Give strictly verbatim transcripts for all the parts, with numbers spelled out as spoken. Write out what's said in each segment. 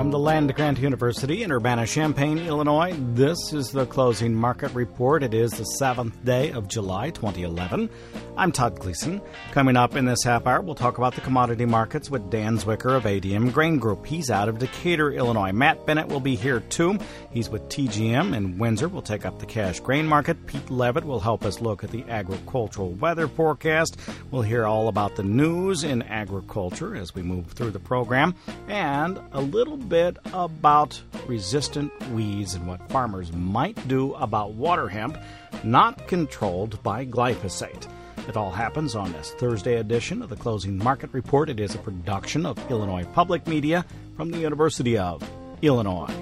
From the land-grant University in Urbana-Champaign, Illinois, this is the Closing Market Report. It is the seventh day of July, twenty eleven. I'm Todd Gleason. Coming up in this half hour, we'll talk about the commodity markets with Dan Zwicker of A D M Grain Group. He's out of Decatur, Illinois. Matt Bennett will be here, too. He's with T G M in Windsor. We'll take up the cash grain market. Pete Levitt will help us look at the agricultural weather forecast. We'll hear all about the news in agriculture as we move through the program, and a little bit about resistant weeds and what farmers might do about water hemp not controlled by glyphosate. It all happens on this Thursday edition of the Closing Market Report. It is a production of Illinois Public Media from the University of Illinois.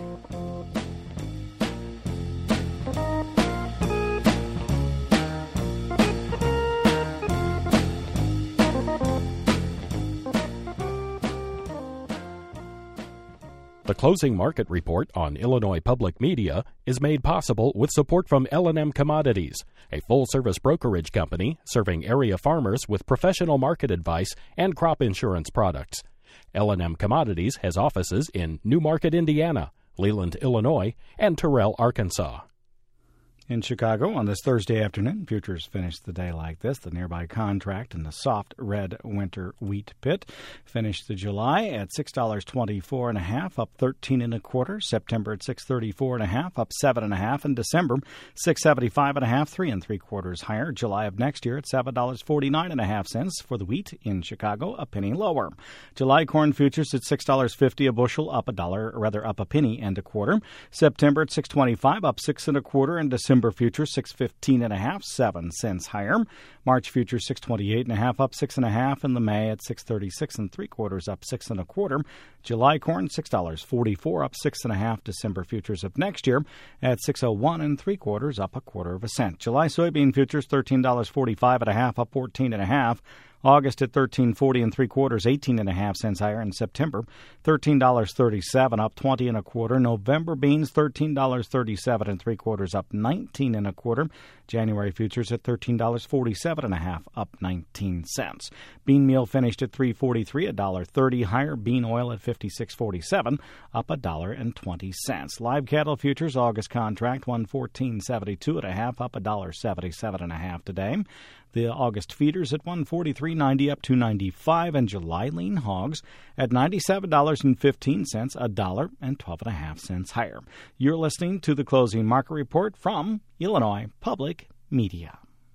The Closing Market Report on Illinois Public Media is made possible with support from L and M Commodities, a full-service brokerage company serving area farmers with professional market advice and crop insurance products. L and M Commodities has offices in New Market, Indiana, Leland, Illinois, and Terrell, Arkansas. In Chicago on this Thursday afternoon, futures finished the day like this. The nearby contract in the soft red winter wheat pit finished the July at six dollars and twenty-four cents and a half, up thirteen and a quarter. September at six dollars and thirty-four cents and a half, up seven and a half. And December six dollars and seventy-five cents and a half, three and three quarters higher. July of next year at seven dollars and forty-nine and a half cents for the wheat in Chicago, a penny lower. July corn futures at six dollars and fifty cents a bushel, up a dollar, or rather up a penny and a quarter. September at six dollars and twenty-five cents, up six and a quarter, and December futures six fifteen and a half, seven cents higher. March futures six twenty-eight and a half, up six and a half, and the May at six thirty-six and three quarters, up six and a quarter. July corn six dollars and forty-four, up six and a half. December futures of next year at six oh one and three quarters, up a quarter of a cent. July soybean futures thirteen dollars and forty-five and a half, up fourteen and a half. August at thirteen forty and three quarters, eighteen and a half cents higher. In September, thirteen dollars and thirty-seven, up twenty and a quarter. November beans thirteen dollars and thirty-seven and three quarters, up nineteen and a quarter. January futures at thirteen dollars and forty-seven and a half, up nineteen cents. Bean meal finished at three forty-three, a dollar thirty higher. Bean oil at fifty-six forty-seven, up a dollar and twenty cents. Live cattle futures August contract one fourteen seventy-two and a half, up a dollar seventy-seven and a half today. The August feeders at one forty-three ninety, up two ninety-five, and July lean hogs at ninety-seven dollars and fifteen cents, a dollar and twelve and a half cents higher. You're listening to the Closing Market Report from Illinois Public Media.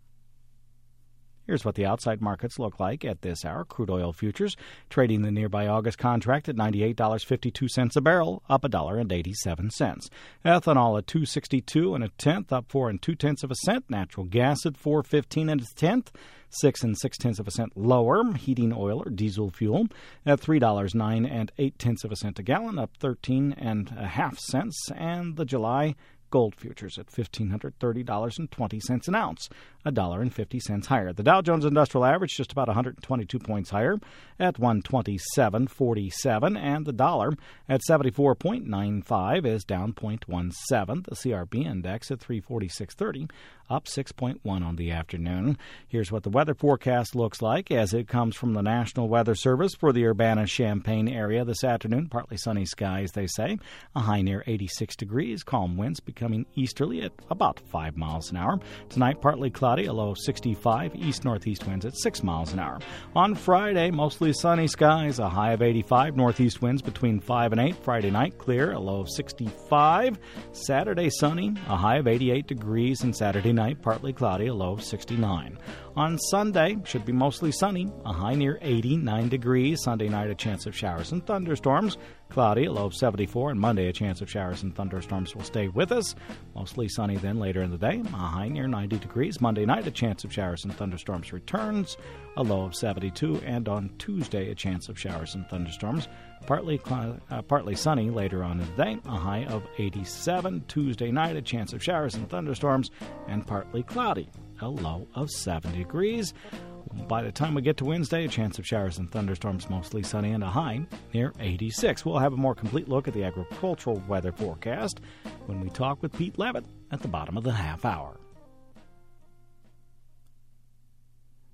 Here's what the outside markets look like at this hour. Crude oil futures trading the nearby August contract at ninety-eight dollars and fifty-two cents a barrel, up a dollar and eighty-seven cents. Ethanol at two sixty-two and a tenth, up four and two tenths of a cent. Natural gas at four fifteen and a tenth, six and six tenths of a cent lower. Heating oil or diesel fuel at three dollars nine and eight tenths of a cent a gallon, up thirteen and a half cents. And the July gold futures at one thousand five hundred thirty dollars and twenty cents an ounce, a dollar and fifty cents higher. The Dow Jones Industrial Average just about one hundred twenty-two points higher at one twenty-seven forty-seven, and the dollar at seventy-four point nine five is down zero point one seven. The C R B index at three forty-six thirty, up six point one on the afternoon. Here's what the weather forecast looks like as it comes from the National Weather Service for the Urbana-Champaign area this afternoon. Partly sunny skies, they say. A high near eighty-six degrees. Calm winds becoming easterly at about five miles an hour. Tonight, partly cloudy, a low of sixty-five. East-northeast winds at six miles an hour. On Friday, mostly sunny skies, a high of eighty-five. Northeast winds between five and eight. Friday night, clear, a low of sixty-five. Saturday, sunny, a high of eighty-eight degrees. And Saturday night, partly cloudy, a low of sixty-nine. On Sunday, should be mostly sunny, a high near eighty-nine degrees. Sunday night, a chance of showers and thunderstorms. Cloudy, a low of seventy-four. And Monday, a chance of showers and thunderstorms will stay with us. Mostly sunny then later in the day, a high near ninety degrees. Monday night, a chance of showers and thunderstorms returns, a low of seventy-two. And on Tuesday, a chance of showers and thunderstorms. Partly cl- uh, partly sunny later on in the day, a high of eighty-seven. Tuesday night, a chance of showers and thunderstorms, and partly cloudy, a low of seventy degrees. By the time we get to Wednesday, a chance of showers and thunderstorms, mostly sunny, and a high near eighty-six. We'll have a more complete look at the agricultural weather forecast when we talk with Pete Levitt at the bottom of the half hour.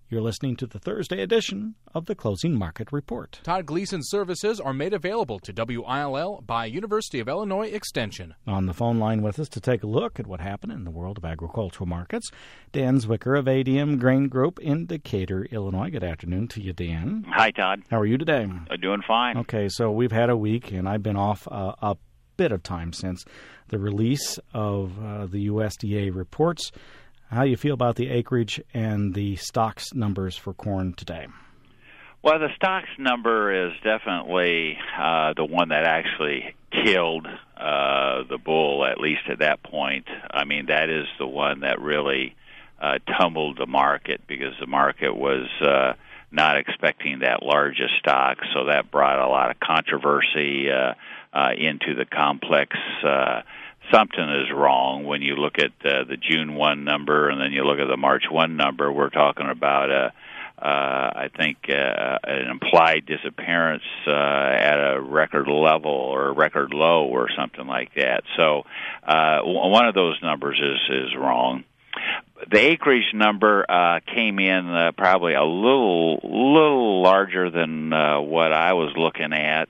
You're listening to the Thursday edition of the Closing Market Report. Todd Gleason services are made available to W I L L by University of Illinois Extension. On the phone line with us to take a look at what happened in the world of agricultural markets, Dan Zwicker of A D M Grain Group in Decatur, Illinois. Good afternoon to you, Dan. Hi, Todd. How are you today? Uh, doing fine. Okay, so we've had a week, and I've been off uh, a bit of time since the release of uh, the U S D A reports. How do you feel about the acreage and the stocks numbers for corn today? Well, the stocks number is definitely uh, the one that actually killed uh, the bull, at least at that point. I mean, that is the one that really uh, tumbled the market because the market was uh, not expecting that large a stock, so that brought a lot of controversy uh, uh, into the complex. Uh, Something is wrong when you look at uh, the June first number and then you look at the March first number. We're talking about, a, uh, I think, uh, an implied disappearance uh, at a record level or a record low or something like that. So uh, one of those numbers is, is wrong. The acreage number uh, came in uh, probably a little, little larger than uh, what I was looking at.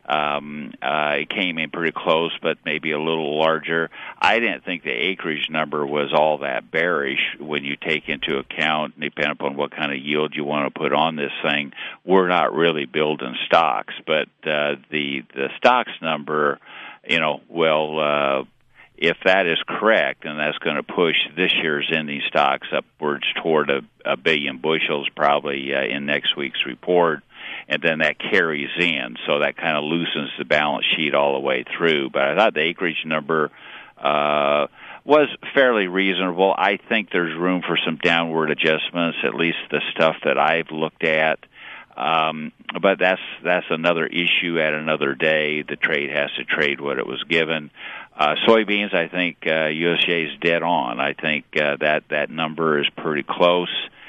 Um, uh, it came in pretty close, but maybe a little larger. I didn't think the acreage number was all that bearish when you take into account, depending upon what kind of yield you want to put on this thing. We're not really building stocks, but uh, the the stocks number, you know, well, uh, if that is correct, and that's going to push this year's ending stocks upwards toward a, a billion bushels probably uh, in next week's report. And then that carries in, so that kind of loosens the balance sheet all the way through. But I thought the acreage number uh, was fairly reasonable. I think there's room for some downward adjustments, at least the stuff that I've looked at. Um, but that's that's another issue at another day. The trade has to trade what it was given. Uh, soybeans, I think uh, U S D A is dead on. I think uh, that that number is pretty close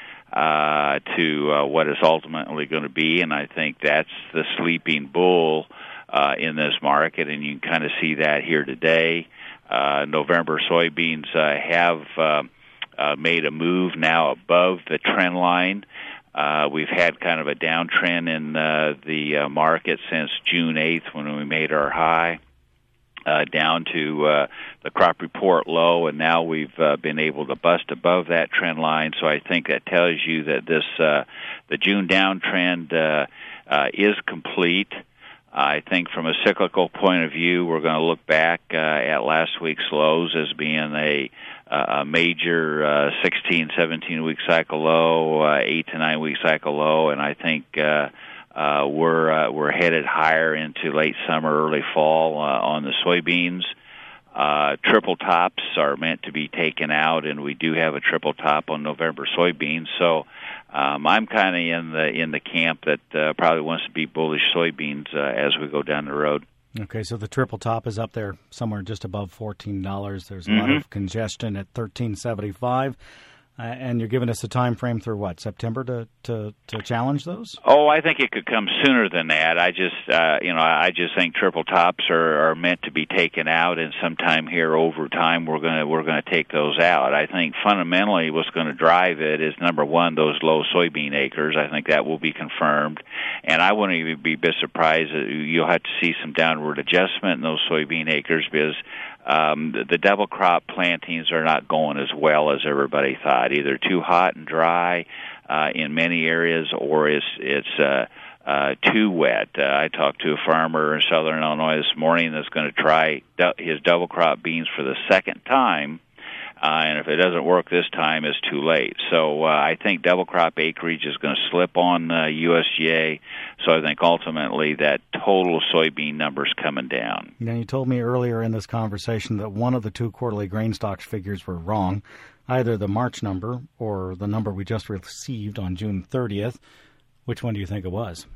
Uh, to uh, what is ultimately going to be, and I think that's the sleeping bull uh, in this market, and you can kind of see that here today. Uh, November soybeans uh, have uh, uh, made a move now above the trend line. Uh, we've had kind of a downtrend in uh, the uh, market since June eighth when we made our high. Uh, down to uh, the crop report low, and now we've uh, been able to bust above that trend line. So I think that tells you that this uh, the June downtrend uh, uh, is complete. I think from a cyclical point of view, we're going to look back uh, at last week's lows as being a, a major uh, sixteen, seventeen-week cycle low, uh, eight to nine-week cycle low, and I think uh, Uh, we're uh, we're headed higher into late summer, early fall uh, on the soybeans. Uh, triple tops are meant to be taken out, and we do have a triple top on November soybeans. So um, I'm kind of in the in the camp that uh, probably wants to be bullish soybeans uh, as we go down the road. Okay, so the triple top is up there somewhere just above fourteen dollars. There's a mm-hmm. lot of congestion at thirteen seventy-five. Uh, and you're giving us a time frame through what, September to, to, to challenge those? Oh, I think it could come sooner than that. I just, uh, you know, I just think triple tops are, are meant to be taken out, and sometime here over time we're gonna we're gonna take those out. I think fundamentally what's going to drive it is number one, those low soybean acres. I think that will be confirmed, and I wouldn't even be a bit surprised that you'll have to see some downward adjustment in those soybean acres because Um, the, the double crop plantings are not going as well as everybody thought. Either too hot and dry uh, in many areas, or it's it's uh, uh, too wet. Uh, I talked to a farmer in southern Illinois this morning that's going to try du- his double crop beans for the second time. Uh, and if it doesn't work this time, it's too late. So uh, I think double crop acreage is going to slip on uh, U S D A. So I think ultimately that total soybean number's coming down. Now, you told me earlier in this conversation that one of the two quarterly grain stocks figures were wrong, either the March number or the number we just received on June thirtieth. Which one do you think it was?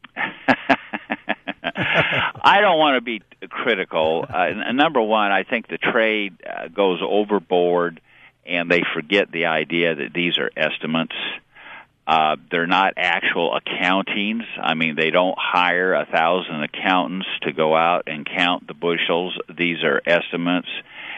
I don't want to be critical. Uh, number one, I think the trade uh, goes overboard, and they forget the idea that these are estimates. Uh, they're not actual accountings. I mean, they don't hire a thousand accountants to go out and count the bushels. These are estimates.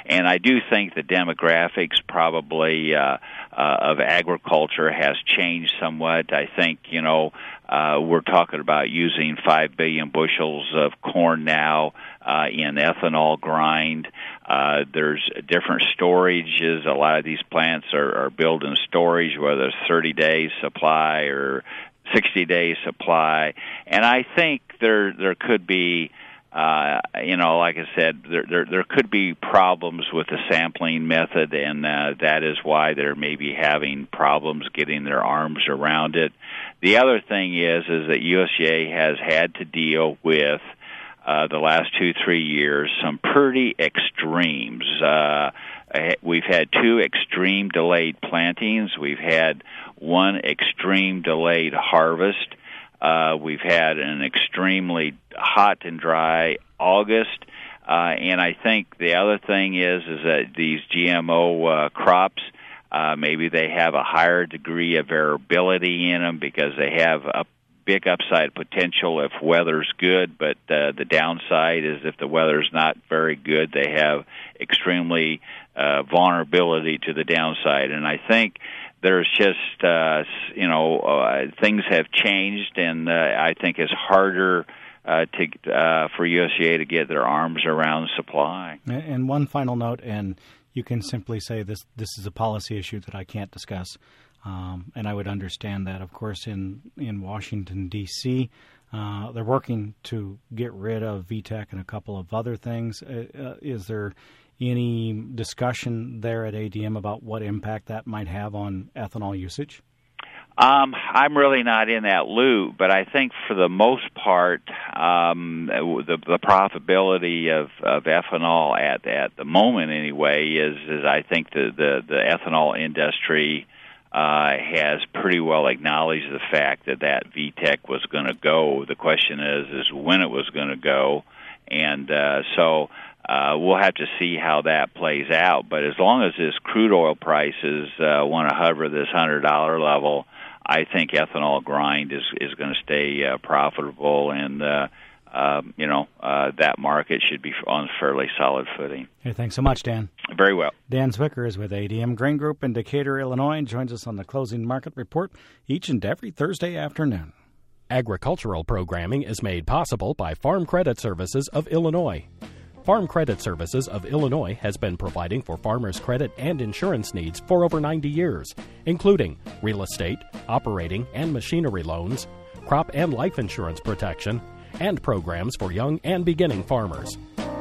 and I do think the demographics probably uh, uh, of agriculture has changed somewhat. I think, you know, uh, we're talking about using five billion bushels of corn now uh, in ethanol grind. Uh, there's different storages. A lot of these plants are, are built in storage, whether it's thirty days supply or sixty days supply. And I think there there could be, uh, you know, like I said, there, there there could be problems with the sampling method, and uh, that is why they're maybe having problems getting their arms around it. The other thing is is that U S D A has had to deal with uh, the last two three years some pretty extremes. Uh, we've had two extreme delayed plantings. We've had one extreme delayed harvest. Uh, we've had an extremely hot and dry August, uh, and I think the other thing is is that these G M O uh, crops, uh, maybe they have a higher degree of variability in them because they have a big upside potential if weather's good, but uh, the downside is if the weather's not very good, they have extremely uh, vulnerability to the downside. And I think there's just, uh, you know, uh, things have changed, and uh, I think it's harder uh, to uh, for U S D A to get their arms around supply. And one final note, and you can simply say this, this is a policy issue that I can't discuss. Um, and I would understand that, of course, in, in Washington, D C, uh, they're working to get rid of V TEC and a couple of other things. Uh, uh, is there any discussion there at A D M about what impact that might have on ethanol usage? Um, I'm really not in that loop, but I think for the most part, um, the, the profitability of, of ethanol at at the moment anyway is, is I think the, the, the ethanol industry Uh, has pretty well acknowledged the fact that that V TEC was going to go. The question is, is when it was going to go, and uh, so uh, we'll have to see how that plays out. But as long as this crude oil prices uh, want to hover this one hundred dollars level, I think ethanol grind is is going to stay uh, profitable, and uh, uh, you know uh, that market should be on fairly solid footing. Hey, thanks so much, Dan. Very well. Dan Zwicker is with A D M Grain Group in Decatur, Illinois, and joins us on the Closing Market Report each and every Thursday afternoon. Agricultural programming is made possible by Farm Credit Services of Illinois. Farm Credit Services of Illinois has been providing for farmers' credit and insurance needs for over ninety years, including real estate, operating and machinery loans, crop and life insurance protection, and programs for young and beginning farmers.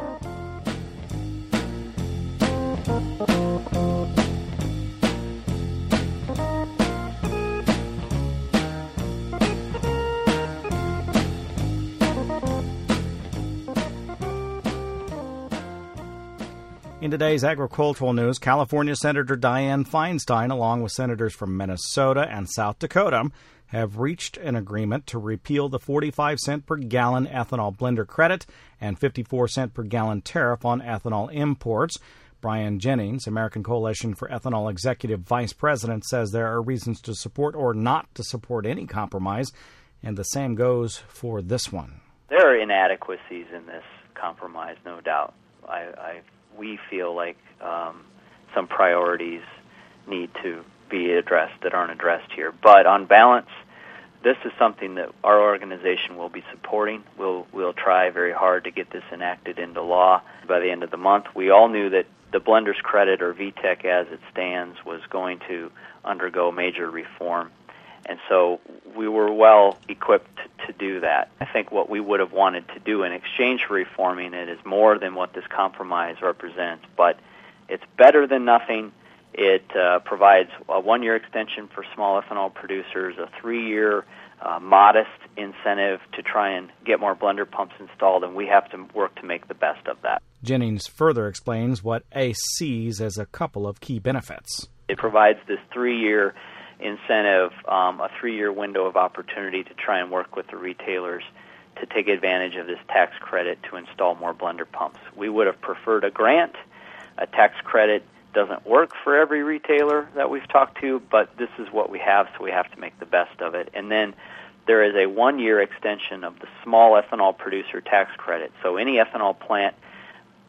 In today's agricultural news, California Senator Dianne Feinstein, along with senators from Minnesota and South Dakota, have reached an agreement to repeal the forty-five cent per gallon ethanol blender credit and fifty-four cent per gallon tariff on ethanol imports. Brian Jennings, American Coalition for Ethanol Executive Vice President, says there are reasons to support or not to support any compromise, and the same goes for this one. There are inadequacies in this compromise, no doubt. I, I we feel like um, some priorities need to be addressed that aren't addressed here. But on balance, this is something that our organization will be supporting. We'll we'll try very hard to get this enacted into law by the end of the month. We all knew that the blender's credit, or V TEC as it stands, was going to undergo major reform. And so we were well equipped to do that. I think what we would have wanted to do in exchange for reforming it is more than what this compromise represents, but it's better than nothing. It uh, provides a one-year extension for small ethanol producers, a three-year uh, modest incentive to try and get more blender pumps installed, and we have to work to make the best of that. Jennings further explains what A C sees as a couple of key benefits. It provides this three-year incentive, um, a three-year window of opportunity to try and work with the retailers to take advantage of this tax credit to install more blender pumps. We would have preferred a grant. A tax credit doesn't work for every retailer that we've talked to, but this is what we have, so we have to make the best of it. And then there is a one-year extension of the small ethanol producer tax credit. So any ethanol plant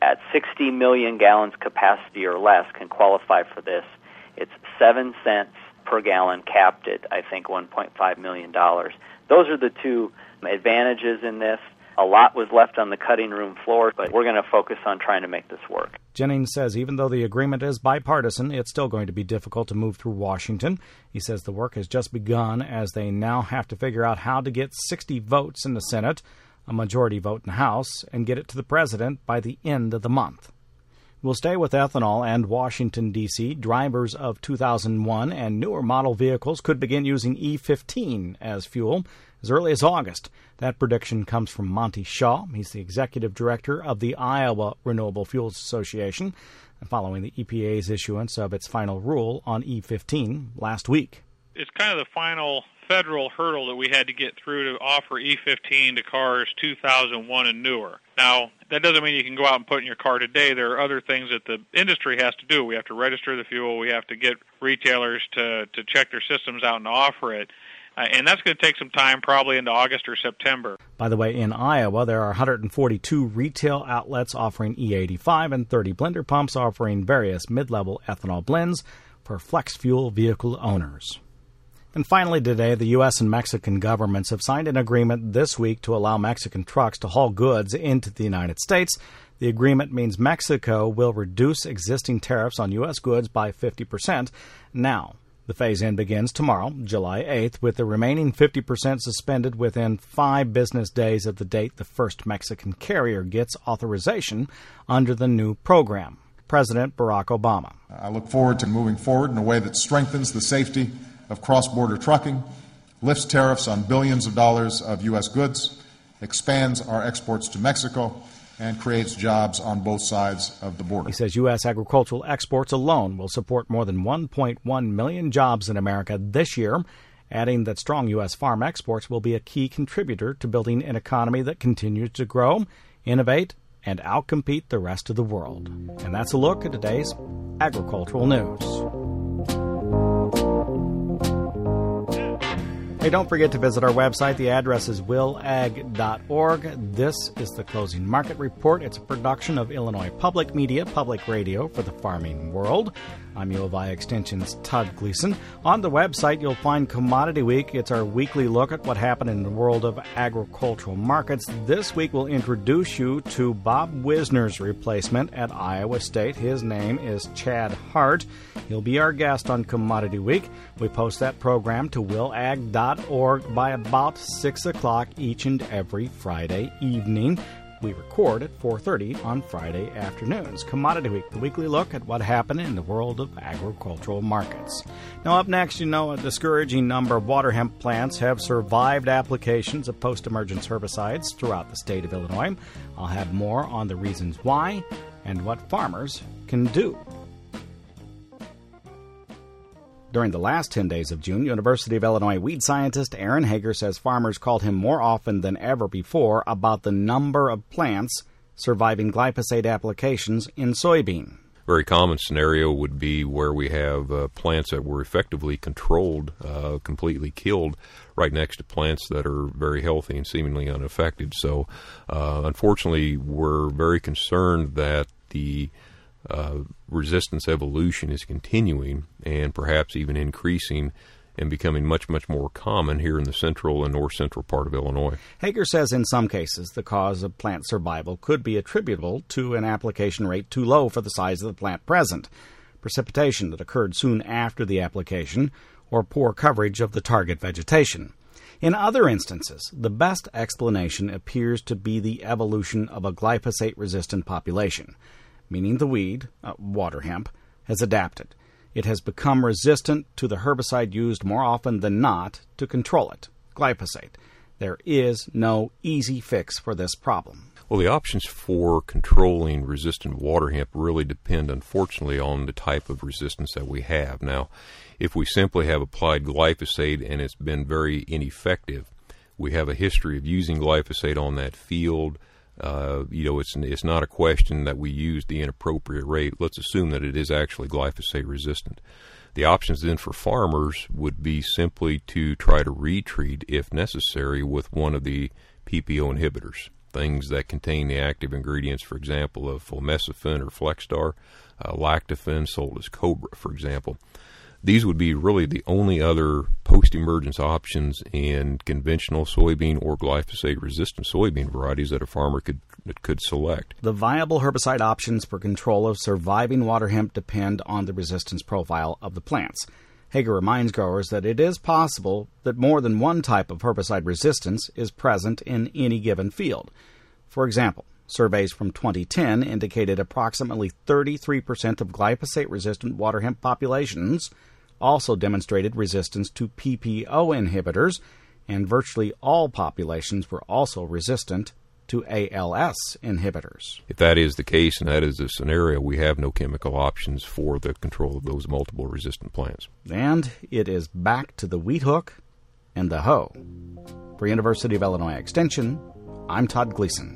at sixty million gallons capacity or less can qualify for this. It's seven cents per gallon, capped at, I think, one point five million dollars. Those are the two advantages in this. A lot was left on the cutting room floor, but we're going to focus on trying to make this work. Jennings says even though the agreement is bipartisan, it's still going to be difficult to move through Washington. He says the work has just begun as they now have to figure out how to get sixty votes in the Senate, a majority vote in the House, and get it to the president by the end of the month. We'll stay with ethanol and Washington, D C Drivers of two thousand one and newer model vehicles could begin using E fifteen as fuel as early as August. That prediction comes from Monty Shaw. He's the executive director of the Iowa Renewable Fuels Association, following the E P A's issuance of its final rule on E fifteen last week. It's kind of the final federal hurdle that we had to get through to offer E fifteen to cars two thousand one and newer. Now, that doesn't mean you can go out and put it in your car today. There are other things that the industry has to do. We have to register the fuel. We have to get retailers to, to check their systems out and offer it. Uh, and that's going to take some time, probably into August or September. By the way, in Iowa, there are one hundred forty-two retail outlets offering E eighty-five and thirty blender pumps offering various mid-level ethanol blends for flex fuel vehicle owners. And finally today, the U S and Mexican governments have signed an agreement this week to allow Mexican trucks to haul goods into the United States. The agreement means Mexico will reduce existing tariffs on U S goods by fifty percent. Now, the phase-in begins tomorrow, July eighth, with the remaining fifty percent suspended within five business days of the date the first Mexican carrier gets authorization under the new program. President Barack Obama. I look forward to moving forward in a way that strengthens the safety of cross-border trucking, lifts tariffs on billions of dollars of U S goods, expands our exports to Mexico, and creates jobs on both sides of the border. He says U S agricultural exports alone will support more than one point one million jobs in America this year, adding that strong U S farm exports will be a key contributor to building an economy that continues to grow, innovate, and outcompete the rest of the world. And that's a look at today's agricultural news. Hey, don't forget to visit our website. The address is will ag dot org. This is the Closing Market Report. It's a production of Illinois Public Media, public radio for the farming world. I'm U of I Extension's Todd Gleason. On the website, you'll find Commodity Week. It's our weekly look at what happened in the world of agricultural markets. This week, we'll introduce you to Bob Wisner's replacement at Iowa State. His name is Chad Hart. He'll be our guest on Commodity Week. We post that program to will ag dot org by about six o'clock each and every Friday evening. We record at four thirty on Friday afternoons. Commodity Week, the weekly look at what happened in the world of agricultural markets. Now up next, you know, a discouraging number of water hemp plants have survived applications of post-emergence herbicides throughout the state of Illinois. I'll have more on the reasons why and what farmers can do. During the last ten days of June, University of Illinois weed scientist Aaron Hager says farmers called him more often than ever before about the number of plants surviving glyphosate applications in soybean. A very common scenario would be where we have uh, plants that were effectively controlled, uh, completely killed, right next to plants that are very healthy and seemingly unaffected. So, uh, unfortunately, we're very concerned that the Uh, resistance evolution is continuing and perhaps even increasing and becoming much, much more common here in the central and north central part of Illinois. Hager says in some cases the cause of plant survival could be attributable to an application rate too low for the size of the plant present, precipitation that occurred soon after the application, or poor coverage of the target vegetation. In other instances, the best explanation appears to be the evolution of a glyphosate-resistant population, meaning the weed, uh, water hemp, has adapted. It has become resistant to the herbicide used more often than not to control it, glyphosate. There is no easy fix for this problem. Well, the options for controlling resistant water hemp really depend, unfortunately, on the type of resistance that we have. Now, if we simply have applied glyphosate and it's been very ineffective, we have a history of using glyphosate on that field. Uh, you know, it's it's not a question that we use the inappropriate rate. Let's assume that it is actually glyphosate resistant. The options then for farmers would be simply to try to retreat, if necessary, with one of the P P O inhibitors. things that contain the active ingredients, for example, of Flumesafen or Flexstar, uh, Lactofen sold as Cobra, for example. These would be really the only other post-emergence options in conventional soybean or glyphosate-resistant soybean varieties that a farmer could could select. The viable herbicide options for control of surviving water hemp depend on the resistance profile of the plants. Hager reminds growers that it is possible that more than one type of herbicide resistance is present in any given field. For example, surveys from twenty ten indicated approximately thirty-three percent of glyphosate-resistant water hemp populations also demonstrated resistance to P P O inhibitors, and virtually all populations were also resistant to A L S inhibitors. If that is the case and that is the scenario, we have no chemical options for the control of those multiple resistant plants. And it is back to the wheat hook and the hoe. For University of Illinois Extension, I'm Todd Gleason.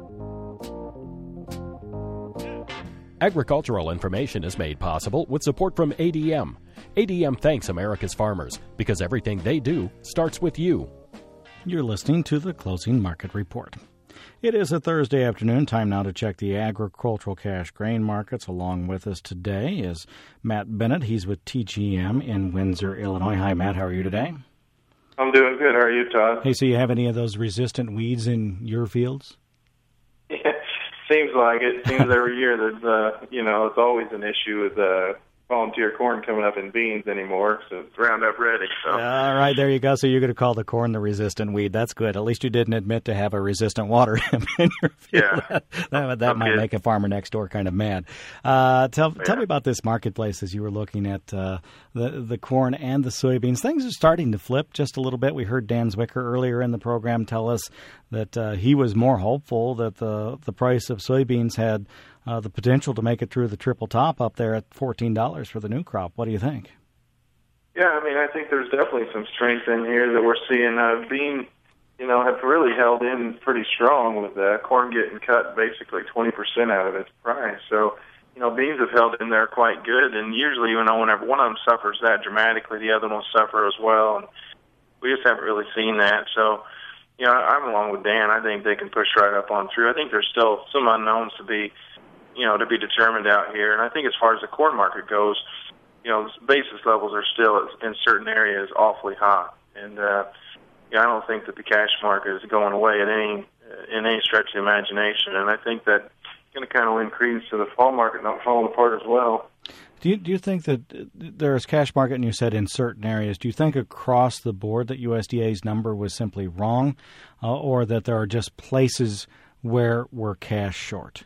Agricultural information is made possible with support from A D M. A D M thanks America's farmers because everything they do starts with you. You're listening to the Closing Market Report. It is a Thursday afternoon. Time now to check the agricultural cash grain markets. Along with us today is Matt Bennett. He's with T G M in Windsor, Illinois. Hi, Matt. How are you today? I'm doing good. How are you, Todd? Hey, so you have any of those resistant weeds in your fields? Yeah, seems like it. Seems every year there's, uh, you know, it's always an issue with uh, volunteer corn coming up in beans anymore, so it's Roundup Ready. So. All right, there you go. So you're going to call the corn the resistant weed. That's good. At least you didn't admit to have a resistant water hemp in your field. Yeah. that that, that might make a farmer next door kind of mad. Uh, tell yeah. tell me about this marketplace as you were looking at uh, the, the corn and the soybeans. Things are starting to flip just a little bit. We heard Dan Zwicker earlier in the program tell us that uh, he was more hopeful that the, the price of soybeans had Uh, the potential to make it through the triple top up there at fourteen dollars for the new crop. What do you think? Yeah, I mean, I think there's definitely some strength in here that we're seeing. Uh, bean, you know, have really held in pretty strong with uh, corn getting cut basically twenty percent out of its price. So, you know, beans have held in there quite good. And usually, you know, whenever one of them suffers that dramatically, the other one will suffer as well. And we just haven't really seen that. So, you know, I'm along with Dan. I think they can push right up on through. I think there's still some unknowns to be you know, to be determined out here. And I think as far as the corn market goes, you know, basis levels are still in certain areas awfully hot. And, uh, yeah, I don't think that the cash market is going away at any, in any stretch of the imagination. And I think that it's going to kind of increase to the fall market not falling apart as well. Do you, do you think that there is cash market, and you said in certain areas, do you think across the board that U S D A's number was simply wrong, uh, or that there are just places where we're cash short?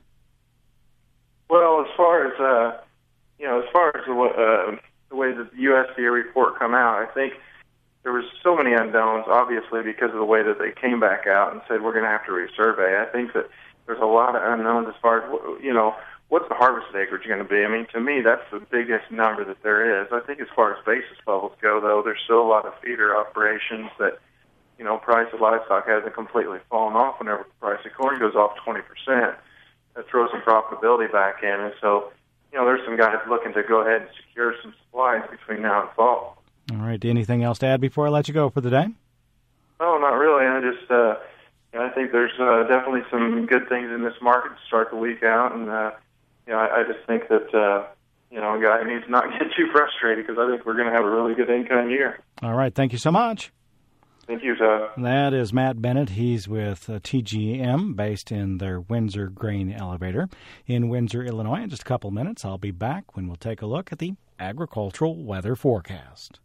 Well, as far as uh, you know, as far as the, uh, the way that the U S D A report come out, I think there was so many unknowns, obviously, because of the way that they came back out and said we're going to have to resurvey. I think that there's a lot of unknowns as far as, you know, what's the harvest acreage going to be? I mean, to me, that's the biggest number that there is. I think as far as basis levels go, though, there's still a lot of feeder operations that, you know, price of livestock hasn't completely fallen off. Whenever the price of corn goes off twenty percent, that throws some profitability back in. And so, you know, there's some guys looking to go ahead and secure some supplies between now and fall. All right. Anything else to add before I let you go for the day? Oh, not really. I just, uh, I think there's uh, definitely some good things in this market to start the week out. And, uh, you know, I, I just think that, uh, you know, a guy needs to not get too frustrated because I think we're going to have a really good income year. All right. Thank you so much. Thank you, Todd. That is Matt Bennett. He's with uh, T G M, based in their Windsor Grain Elevator in Windsor, Illinois. In just a couple minutes, I'll be back when we'll take a look at the agricultural weather forecast.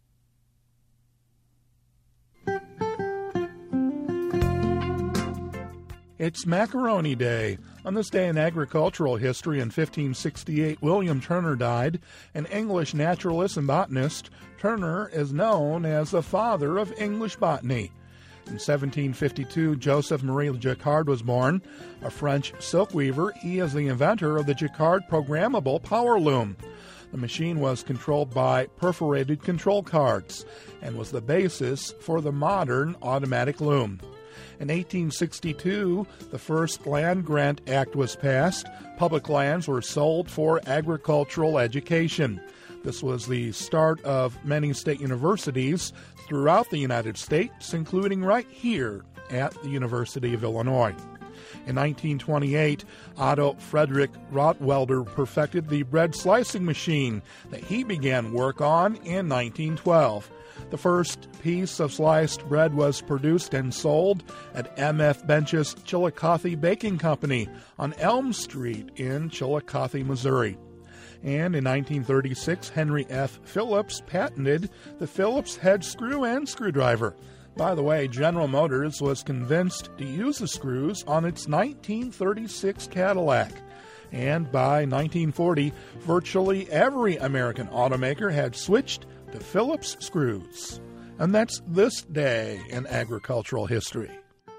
It's Macaroni Day. On this day in agricultural history in fifteen sixty-eight, William Turner died, an English naturalist and botanist. Turner is known as the father of English botany. In seventeen fifty-two, Joseph Marie Jacquard was born, a French silk weaver. He is the inventor of the Jacquard programmable power loom. The machine was controlled by perforated control cards and was the basis for the modern automatic loom. In eighteen sixty-two, the first Land Grant Act was passed. Public lands were sold for agricultural education. This was the start of many state universities throughout the United States, including right here at the University of Illinois. In nineteen twenty-eight, Otto Friedrich Rottweiler perfected the bread slicing machine that he began work on in nineteen twelve. The first piece of sliced bread was produced and sold at M F Bench's Chillicothe Baking Company on Elm Street in Chillicothe, Missouri. And in nineteen thirty-six, Henry F. Phillips patented the Phillips head screw and screwdriver. By the way, General Motors was convinced to use the screws on its nineteen thirty-six Cadillac. And by nineteen forty, virtually every American automaker had switched to Phillips screws. And that's this day in agricultural history.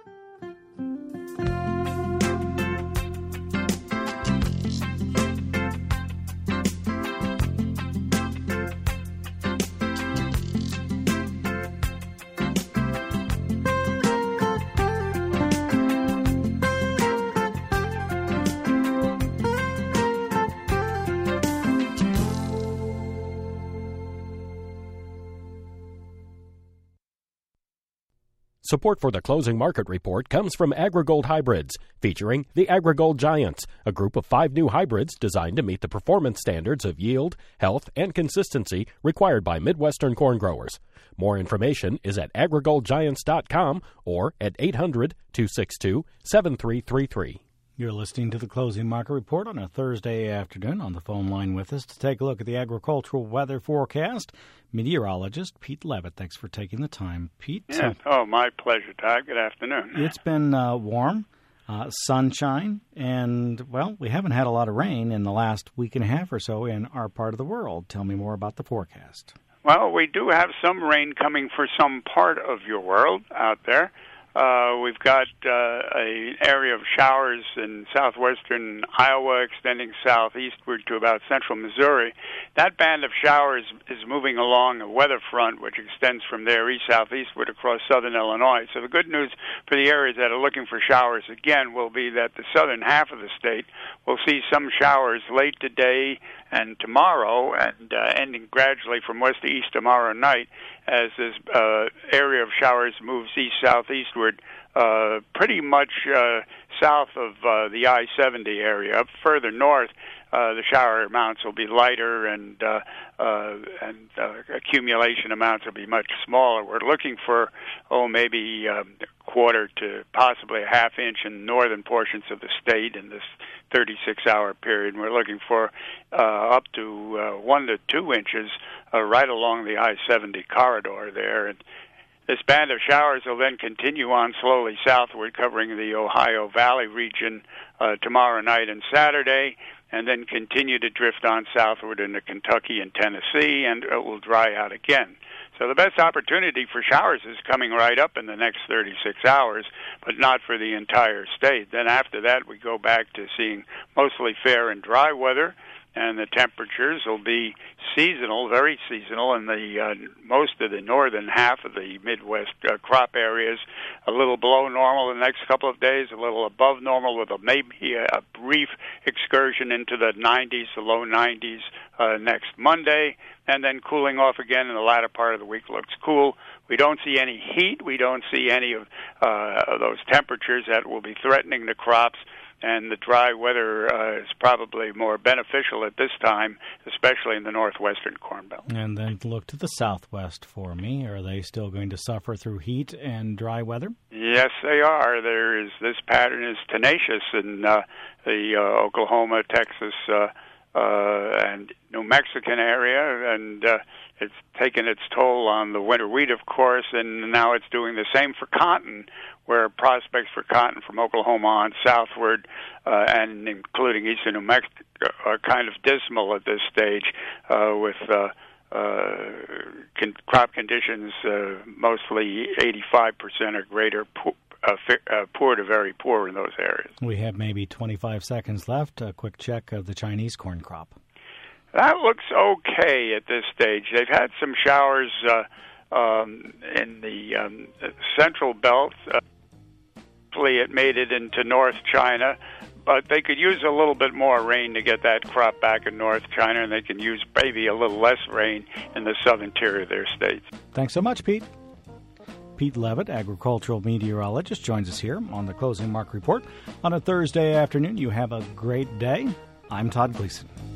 Support for the Closing Market Report comes from AgriGold Hybrids, featuring the AgriGold Giants, a group of five new hybrids designed to meet the performance standards of yield, health, and consistency required by Midwestern corn growers. More information is at agri gold giants dot com or at eight hundred, two six two, seven three three three. You're listening to the Closing Market Report on a Thursday afternoon. On the phone line with us to take a look at the agricultural weather forecast, meteorologist Pete Levitt. Thanks for taking the time, Pete. Yes. Oh, my pleasure, Todd. Good afternoon. It's been uh, warm, uh, sunshine, and, well, we haven't had a lot of rain in the last week and a half or so in our part of the world. Tell me more about the forecast. Well, we do have some rain coming for some part of your world out there. Uh, we've got uh, an area of showers in southwestern Iowa extending southeastward to about central Missouri. That band of showers is moving along a weather front, which extends from there east-southeastward across southern Illinois. So the good news for the areas that are looking for showers again will be that the southern half of the state will see some showers late today and tomorrow, and uh, ending gradually from west to east tomorrow night as this uh, area of showers moves east-southeastward uh, pretty much uh, south of uh, the I seventy area. Up further north, uh, the shower amounts will be lighter and uh, uh, and uh, accumulation amounts will be much smaller. We're looking for, oh, maybe um, a quarter to possibly a half inch in northern portions of the state in this thirty-six hour period. And we're looking for uh, up to uh, one to two inches uh, right along the I seventy corridor there. And this band of showers will then continue on slowly southward, covering the Ohio Valley region uh, tomorrow night and Saturday, and then continue to drift on southward into Kentucky and Tennessee, and it will dry out again. So the best opportunity for showers is coming right up in the next thirty-six hours, but not for the entire state. Then after that, we go back to seeing mostly fair and dry weather, and the temperatures will be seasonal, very seasonal, in the uh, most of the northern half of the Midwest uh, crop areas, a little below normal the next couple of days, a little above normal with a, maybe a, a brief excursion into the nineties, the low nineties uh, next Monday, and then cooling off again in the latter part of the week. Looks cool. We don't see any heat. We don't see any of uh, those temperatures that will be threatening the crops. And the dry weather uh, is probably more beneficial at this time, especially in the northwestern Corn Belt. And then look to the southwest for me. Are they still going to suffer through heat and dry weather? Yes, they are. There is this pattern is tenacious in uh, the uh, Oklahoma, Texas, uh, uh, and New Mexican area, and uh, it's taken its toll on the winter wheat, of course, and now it's doing the same for cotton, where prospects for cotton from Oklahoma on southward uh, and including eastern New Mexico are kind of dismal at this stage uh, with uh, uh, con- crop conditions uh, mostly eighty-five percent or greater po- uh, fi- uh, poor to very poor in those areas. We have maybe twenty-five seconds left. A quick check of the Chinese corn crop. That looks okay at this stage. They've had some showers uh, um, in the um, central belt. Uh, hopefully it made it into North China, but they could use a little bit more rain to get that crop back in North China, and they can use maybe a little less rain in the southern tier of their states. Thanks so much, Pete. Pete Levitt, agricultural meteorologist, joins us here on the Closing Market Report. On a Thursday afternoon, you have a great day. I'm Todd Gleason.